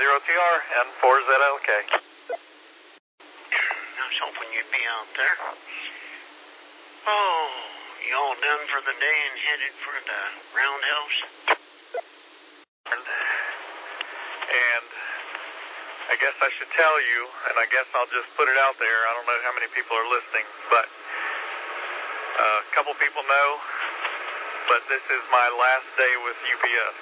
0TR and 4ZLK. I was hoping you'd be out there. Oh, you all done for the day and headed for the roundhouse? And I guess I should tell you, and I guess I'll just put it out there. I don't know how many people are listening, but a couple people know, but this is my last day with UPS.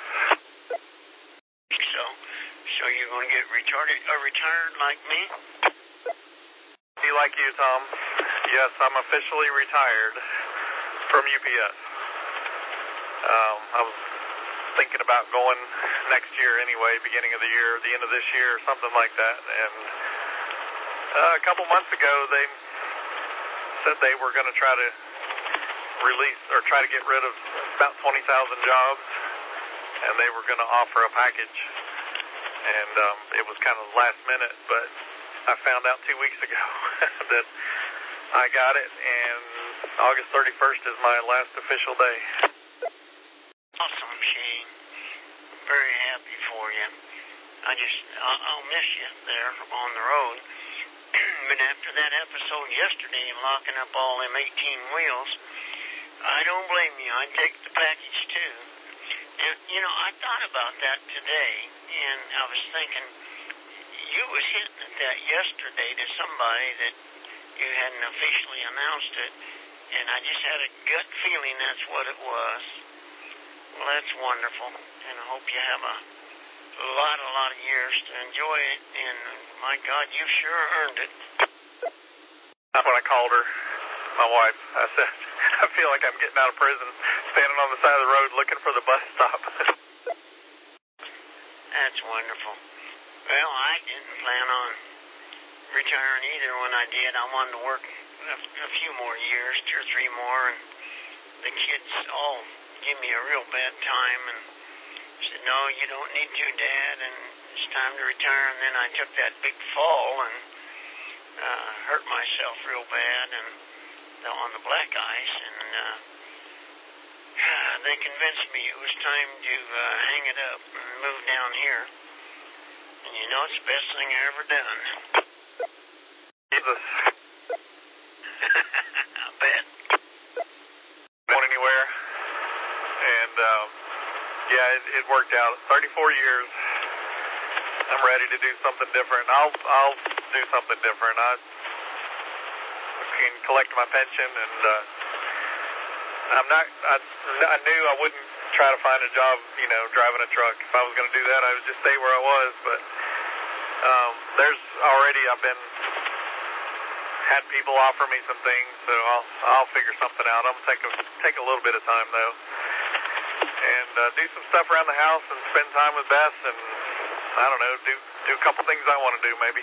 So you're going to get retired like me? Be like you, Tom. Yes, I'm officially retired from UPS. I was thinking about going next year anyway, beginning of the year, the end of this year, something like that. And a couple months ago, they said they were going to try to release or try to get rid of about 20,000 jobs, and they were going to offer a package. And it was kind of last minute, but I found out 2 weeks ago that I got it, and August 31st is my last official day. Awesome, Shane. Very happy for you. I'll miss you there on the road. But after that episode yesterday, locking up all them 18 wheels, I don't blame you. I'd take the package too. And, I thought about that today, and I was thinking, you was hitting at that yesterday to somebody that you hadn't officially announced it, and I just had a gut feeling that's what it was. Well, that's wonderful, and I hope you have a lot of years to enjoy it, and my God, you sure earned it. When I called her, my wife, I said, I feel like I'm getting out of prison, standing on the side of the road looking for the bus stop. That's wonderful. Well, I didn't plan on retiring either when I did. I wanted to work a few more years, 2 or 3 more, and the kids all gave me a real bad time and said, no, you don't need to, Dad, and it's time to retire. And then I took that big fall and hurt myself real bad and on the black ice, and they convinced me it was time to hang it up and move down here. And it's the best thing I ever done. Jesus. I bet. Going anywhere. And, it worked out. 34 years. I'm ready to do something different. I'll do something different. I can collect my pension, and I knew I wouldn't try to find a job, driving a truck. If I was going to do that, I would just stay where I was. But I've had people offer me some things, so I'll figure something out. I'm gonna take a little bit of time though, and do some stuff around the house and spend time with Beth, and I don't know, do a couple things I want to do maybe.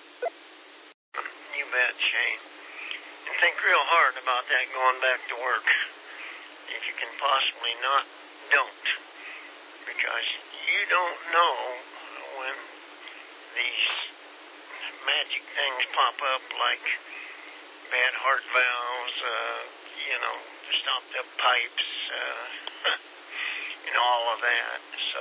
You bet, Shane. And think real hard about that going back to work. If you can possibly not, don't. Because you don't know when these magic things pop up like bad heart valves, stopped up pipes, and all of that. So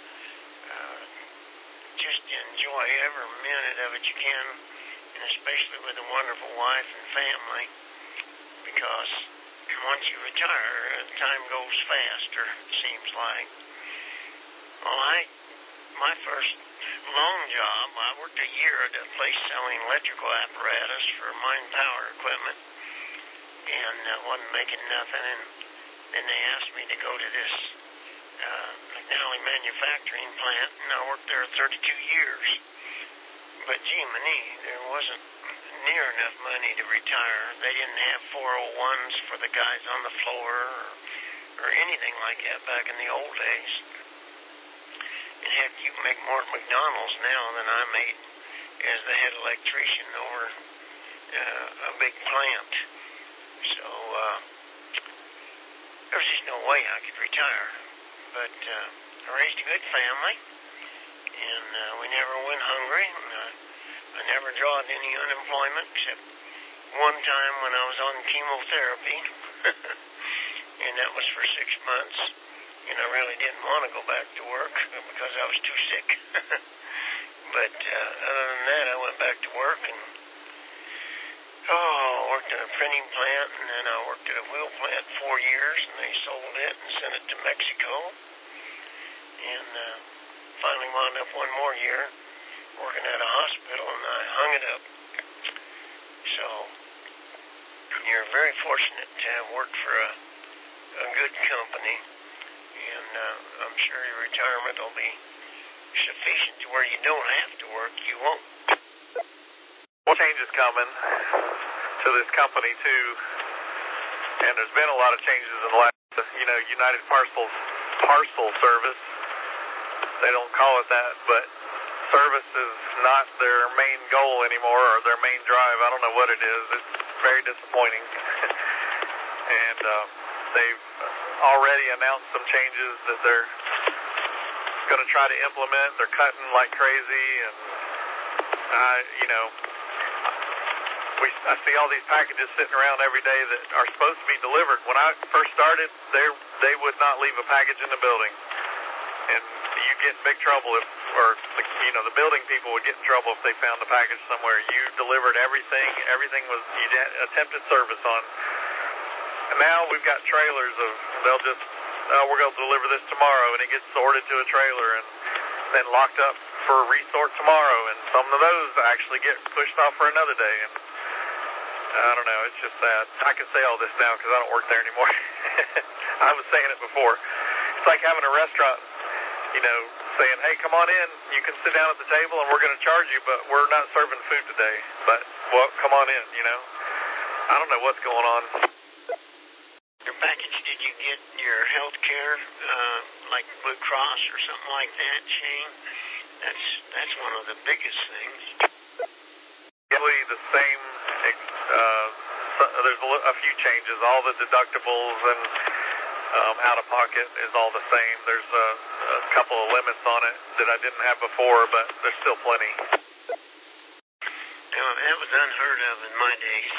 just enjoy every minute of it you can, and especially with a wonderful wife and family, because once you retire, time goes faster, it seems like. Well, my first long job, I worked a year at a place selling electrical apparatus for mine power equipment, and wasn't making nothing, and then they asked me to go to this McNally manufacturing plant, and I worked there 32 years. But gee, there wasn't near enough money to retire. They didn't have 401s for the guys on the floor or anything like that back in the old days. And heck, you can make more at McDonald's now than I made as the head electrician over a big plant. So there was just no way I could retire. But I raised a good family, and we never went hungry. I never drawed any unemployment except one time when I was on chemotherapy, and that was for 6 months. And I really didn't want to go back to work because I was too sick. But other than that, I went back to work and worked at a printing plant, and then I worked at a wheel plant 4 years, and they sold it and sent it to Mexico. And finally wound up one more year working at a hospital, and I hung it up. So you're very fortunate to have worked for a good company, and I'm sure your retirement will be sufficient to where you don't have to work. You won't. Well, change is coming to this company too, and there's been a lot of changes in the last, United Parcel Service. They don't call it that, but service is not their main goal anymore, or their main drive. I don't know what it is. It's very disappointing. And they've already announced some changes that they're going to try to implement. They're cutting like crazy, and I see all these packages sitting around every day that are supposed to be delivered. When I first started, they would not leave a package in the building, and you get in big trouble the building people would get in trouble if they found the package somewhere. You delivered everything. Everything was you attempted service on. And now we've got trailers they'll just we're going to deliver this tomorrow, and it gets sorted to a trailer and then locked up for a resort tomorrow, and some of those actually get pushed off for another day. And I don't know, it's just sad. I can say all this now because I don't work there anymore. I was saying it before. It's like having a restaurant, saying, hey, come on in, you can sit down at the table and we're going to charge you, but we're not serving food today. But, well, come on in, I don't know what's going on. Your package, did you get your health care, like Blue Cross or something like that, Shane? That's one of the biggest things. Really the same, there's a few changes. All the deductibles and out-of-pocket is all the same. There's a couple of limits on it that I didn't have before, but there's still plenty. That was unheard of in my days.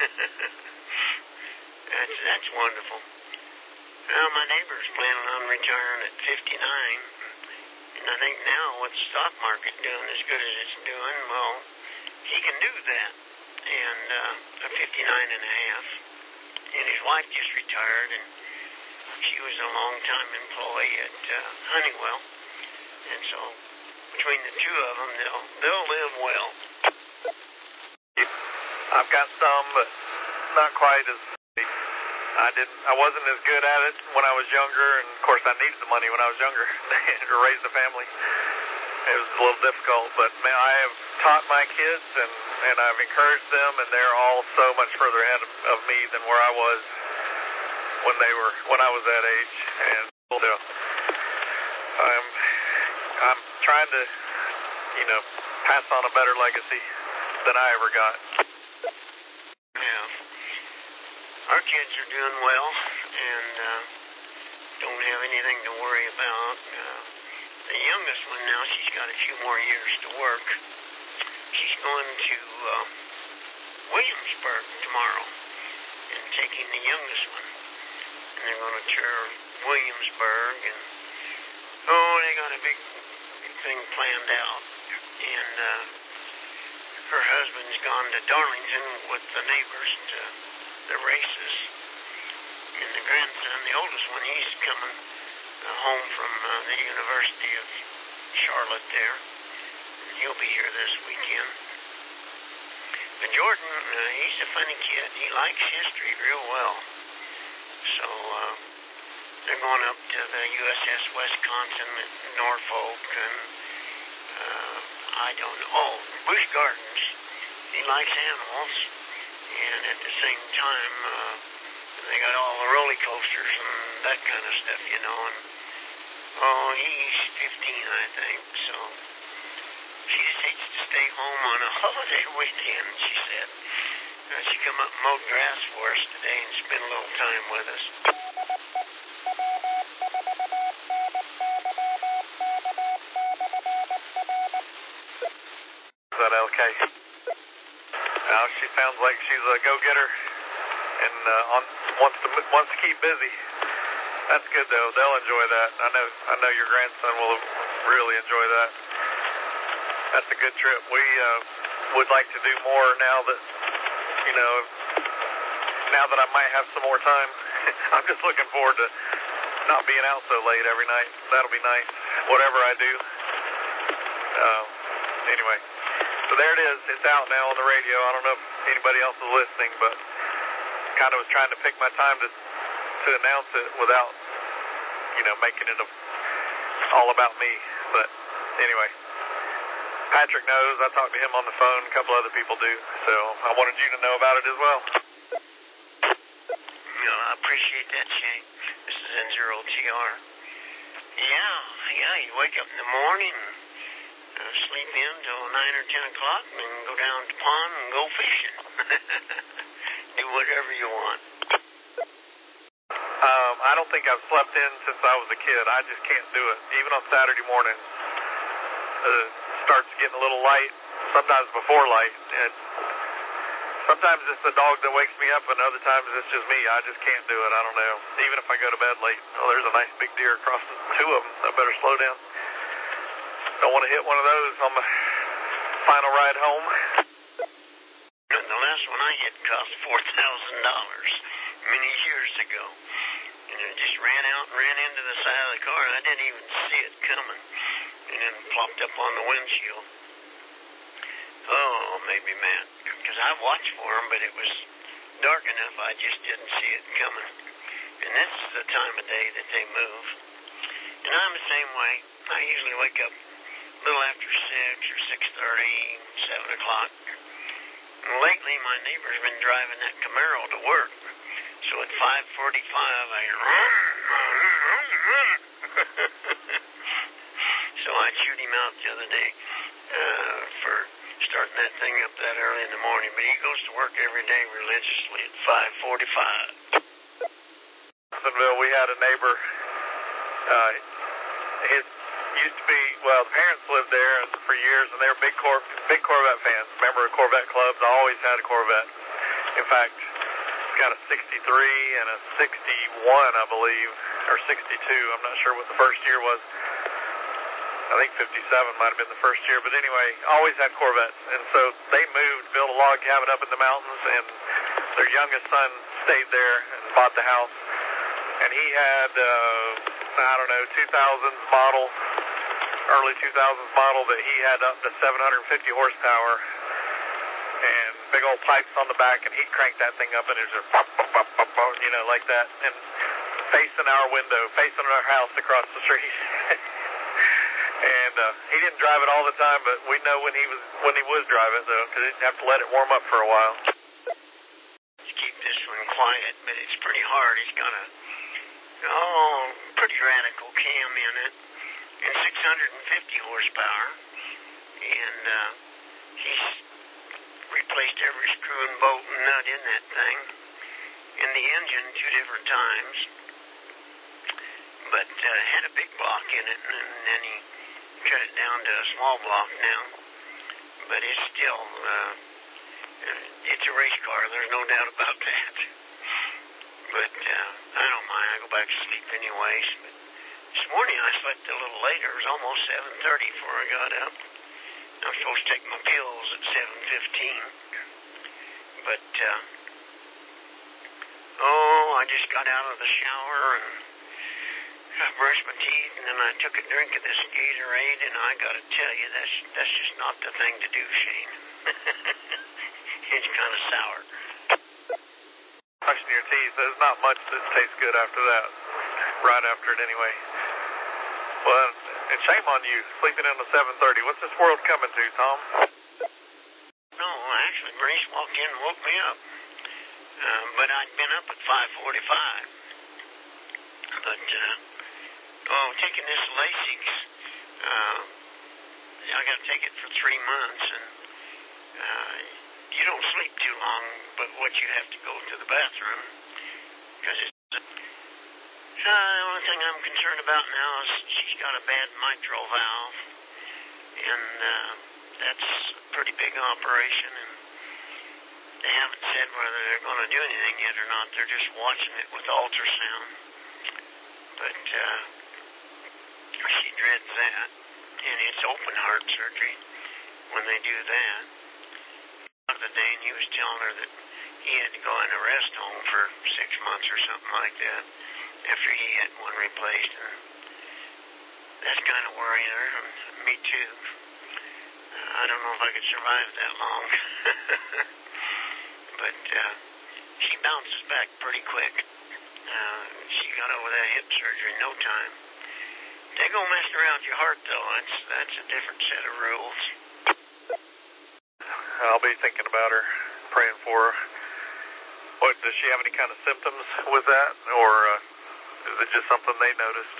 That's wonderful. Well, my neighbor's planning on retiring at 59, and I think now with the stock market doing as good as it's doing, well, he can do that. And 59 and a half. And his wife just retired, and she was a long-time employee at Honeywell. And so between the two of them, they'll live well. I've got some, but not quite as. I wasn't as good at it when I was younger, and of course I needed the money when I was younger to raise the family. It was a little difficult, but man, I have taught my kids and I've encouraged them, and they're all so much further ahead of me than where I was when I was that age. And I'm trying to, pass on a better legacy than I ever got. Yeah. Our kids are doing well and don't have anything to worry about. The youngest one now, she's got a few more years to work. She's going to Williamsburg tomorrow and taking the youngest one. And they're going to tour Williamsburg, and they got a big thing planned out. And her husband's gone to Darlington with the neighbors to the races. And the grandson, the oldest one, he's coming home from the University of Charlotte there. And he'll be here this weekend. But Jordan, he's a funny kid. He likes history real well. So they're going up to the USS Wisconsin at Norfolk, and I don't know. Busch Gardens. He likes animals, and at the same time, they got all the roller coasters and that kind of stuff, And he's 15, I think. So she just hates to stay home on a holiday weekend. She said she come up and mowed grass for us today and spend a little time with us. Is that okay? Now she sounds like she's a go-getter and wants to keep busy. That's good though. They'll enjoy that. I know your grandson will really enjoy that. That's a good trip. We would like to do more now that, now that I might have some more time. I'm just looking forward to not being out so late every night. That'll be nice, whatever I do. Anyway, so there it is. It's out now on the radio. I don't know if anybody else is listening, but kind of was trying to pick my time to announce it without, making it all about me. But anyway, Patrick knows. I talked to him on the phone. A couple other people do. So I wanted you to know about it as well. I appreciate that, Shane. This is N0TR. Yeah, you wake up in the morning, sleep in till 9 or 10 o'clock, and then go down to the pond and go fishing. Do whatever you want. I don't think I've slept in since I was a kid. I just can't do it. Even on Saturday morning, it starts getting a little light, sometimes before light. And sometimes it's the dog that wakes me up, and other times it's just me. I just can't do it. I don't know. Even if I go to bed late, there's a nice big deer across two of them. I better slow down. Don't want to hit one of those on my final ride home. The last one I hit cost $4,000 many years ago. And it just ran out and ran into the side of the car, and I didn't even see it coming. And then plopped up on the windshield. Oh, made me mad. Because I watched for them, but it was dark enough I just didn't see it coming. And this is the time of day that they move. And I'm the same way. I usually wake up a little after 6 or 6:30, 7 o'clock. And lately, my neighbor's been driving that Camaro to work. So at 5:45, I So I chewed him out the other day for starting that thing up that early in the morning. But he goes to work every day religiously at 5:45. Jacksonville, we had a neighbor. His used to be, the parents lived there for years, and they were big Corvette fans. Member of Corvette clubs. I always had a Corvette. In fact, got a 63 and a 61, I believe, or 62. I'm not sure what the first year was. I think 57 might have been the first year. But anyway, always had Corvettes. And so they moved, built a log cabin up in the mountains, and their youngest son stayed there and bought the house. And he had, 2000s model, early 2000s model that he had up to 750 horsepower. And big old pipes on the back, and he'd crank that thing up, and it was just pop, pop, pop, pop, pop, like that, and facing our window, facing our house across the street. And he didn't drive it all the time, but we know when he was driving it, though, because he didn't have to let it warm up for a while. Keep this one quiet, but it's pretty hard. He's got a pretty radical cam in it, and 650 horsepower, and he's replaced every screw and bolt and nut in that thing, and the engine 2 different times, but had a big block in it, and then he cut it down to a small block now, but it's still, it's a race car, there's no doubt about that, but I don't mind, I go back to sleep anyways, but this morning I slept a little later, it was almost 7:30 before I got up. I'm supposed to take my pills at 7:15, but, I just got out of the shower and I brushed my teeth, and then I took a drink of this Gatorade, and I gotta tell you, that's just not the thing to do, Shane. It's kind of sour. Brushing your teeth, there's not much that tastes good after that, right after it anyway. Well, and shame on you, sleeping in at 7:30. What's this world coming to, Tom? No, actually, Bernice walked in and woke me up. But I'd been up at 5:45. But, taking this Lasix, I got to take it for 3 months, and you don't sleep too long, but what you have to go to the bathroom, because it's the only thing I'm concerned about now is she's got a bad mitral valve, and that's a pretty big operation, and they haven't said whether they're going to do anything yet or not. They're just watching it with ultrasound. But she dreads that, and it's open heart surgery. when they do that. The other day, and he was telling her that he had to go in a rest home for 6 months or something like that after he had one replaced, and that's kind of worrying her. Me too. I don't know if I could survive that long. But she bounces back pretty quick. She got over that hip surgery in no time. They go messing around with your heart, though. That's a different set of rules. I'll be thinking about her, praying for her. What, does she have any kind of symptoms with that, or is it just something they noticed?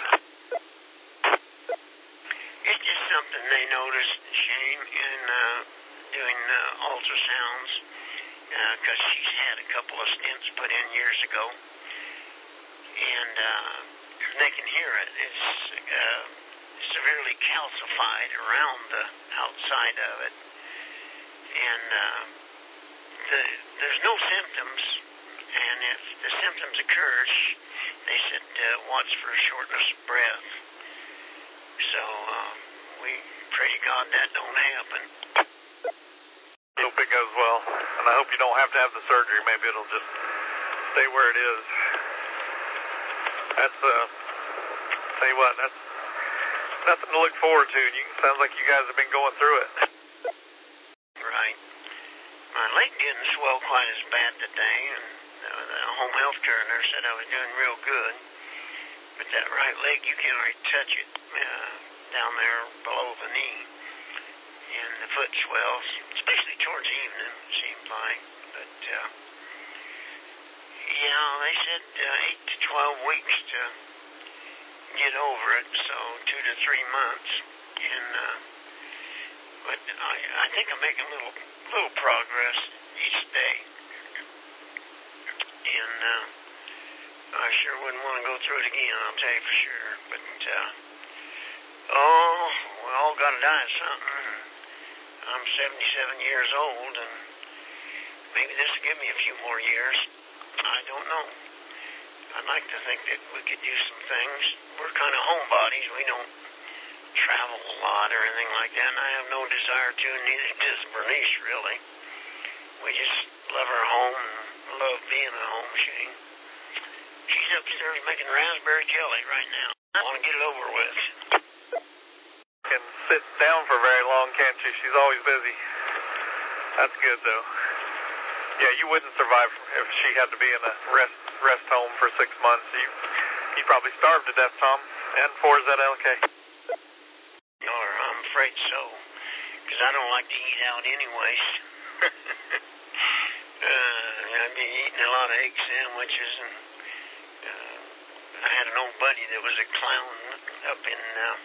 It's just something they noticed, Shane, in doing ultrasounds, because she's had a couple of stents put in years ago, and they can hear it. It's severely calcified around the outside of it, and there's no symptoms, and if the symptoms occur, they said watch for shortness of breath. So we pray to God that don't happen. I hope it goes well, and I hope you don't have to have the surgery. Maybe it'll just stay where it is. That's tell you what, that's nothing to look forward to. Sounds like you guys have been going through it. Right. My leg didn't swell quite as bad today, and the home health care nurse said I was doing real good. But that right leg, you can't really touch it down there below the knee. And the foot swells, especially towards evening, it seemed like. But, yeah, they said 8 to 12 weeks to get over it, so 2 to 3 months. And, but I think I'm making little progress each day. And, I sure wouldn't want to go through it again, I'll tell you for sure. But, we all got to die of something. I'm 77 years old, and maybe this will give me a few more years. I don't know. I'd like to think that we could do some things. We're kind of homebodies. We don't travel a lot or anything like that, and I have no desire to, and neither does Bernice, really. We just love our home and love being at home, Shane. She's upstairs making raspberry jelly right now. I want to get it over with. Can sit down for very long, can't you? She's always busy. That's good, though. Yeah, you wouldn't survive if she had to be in a rest home for 6 months. You probably starved to death, Tom. And 4, is that okay? I'm afraid so, because I don't like to eat out anyways. I've been eating a lot of egg sandwiches, and I had an old buddy that was a clown up in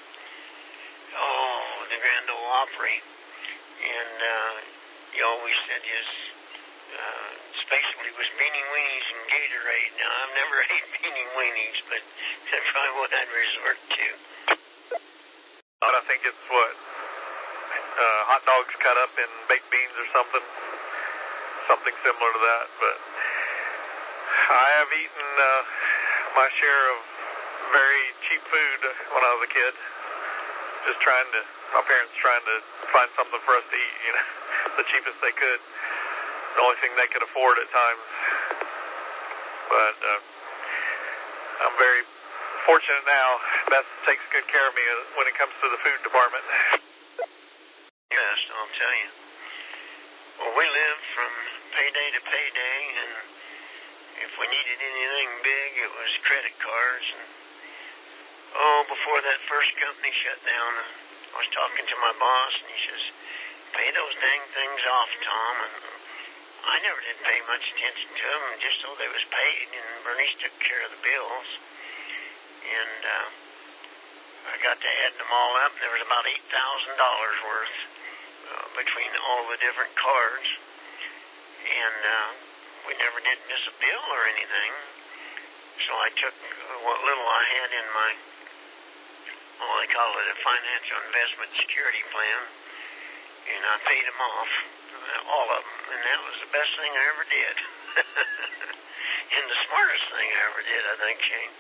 the Grand Ole Opry, and he always said his specialty was beanie weenies and Gatorade. Now, I've never ate beanie weenies, but that's probably what I'd resort to. But I think it's hot dogs cut up in baked beans or something similar to that. But I have eaten my share of very cheap food when I was a kid. Just my parents trying to find something for us to eat, the cheapest they could. The only thing they could afford at times. But I'm very fortunate now. Beth takes good care of me when it comes to the food department. Yes, I'll tell you. Well, we lived from payday to payday, and if we needed anything big, it was credit cards. And before that first company shut down, I was talking to my boss, and he says, "Pay those dang things off, Tom." And I never did pay much attention to them, just so they was paid, and Bernice took care of the bills. And I got to add them all up, and there was about $8,000 worth between all the different cards. And we never did miss a bill or anything. So I took what little I had in my, they call it a financial investment security plan, and I paid them off, all of them. And that was the best thing I ever did. And the smartest thing I ever did, I think, Shane.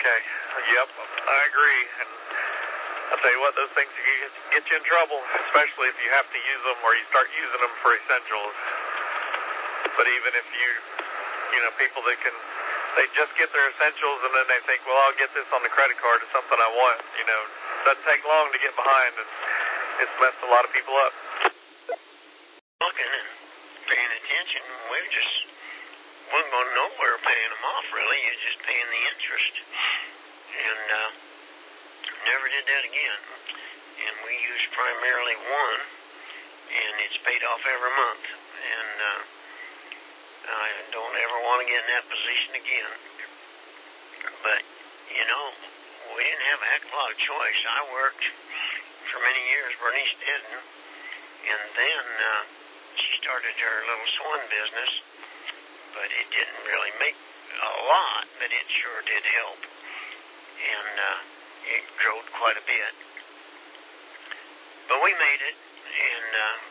Okay. Yep, I agree. And I'll tell you what, those things get you in trouble, especially if you have to use them or you start using them for essentials. But even if people that they just get their essentials and then they think, well, I'll get this on the credit card. It's something I want. Doesn't take long to get behind, and it's messed a lot of people up. Looking and paying attention, we wasn't going nowhere paying them off, really. You're just paying the interest. And never did that again. And we used primarily one, and it's paid off every month. And I don't ever want to get in that position again. But, we didn't have a heck of a lot of choice. I worked for many years, Bernice didn't. And then she started her little sewing business. But it didn't really make a lot, but it sure did help. And it growed quite a bit. But we made it, and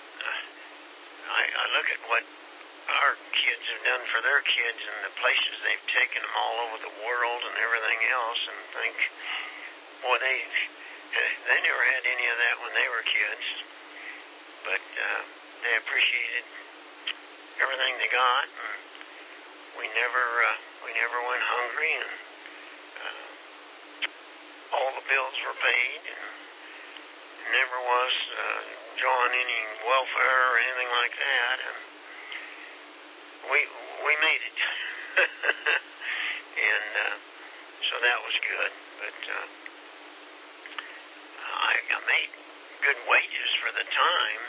I look at what our kids have done for their kids and the places they've taken them all over the world and everything else, and think, boy, they never had any of that when they were kids. But they appreciated everything they got, and we never went hungry, and all the bills were paid, and never was drawing any welfare or anything like that, and we made it. And so that was good. But I made good wages for the time,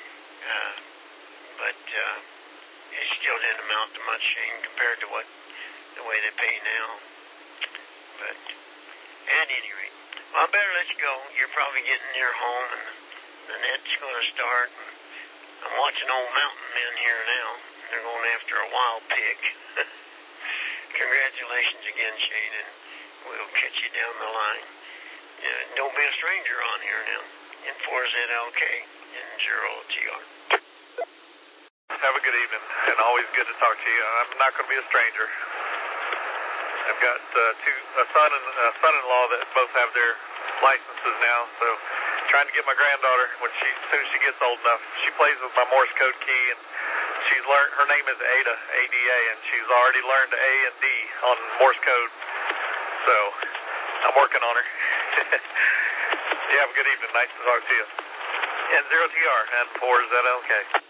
but it still didn't amount to much compared to the way they pay now. But at any rate, well, I better let you go. You're probably getting near home, and the net's going to start. I'm watching old mountain men here now. They're going after a wild pig. Congratulations again, Shane, and we'll catch you down the line. Don't be a stranger on here now. N4ZLK and 0TR. Have a good evening, and always good to talk to you. I'm not going to be a stranger. I've got a son-in-law that both have their licenses now, so trying to get my granddaughter as soon as she gets old enough. She plays with my Morse code key, and she's learned. Her name is Ada, A-D-A, and she's already learned A and D on Morse code. So I'm working on her. You have a good evening. Nice to talk to you. And 0TR and 4ZLK.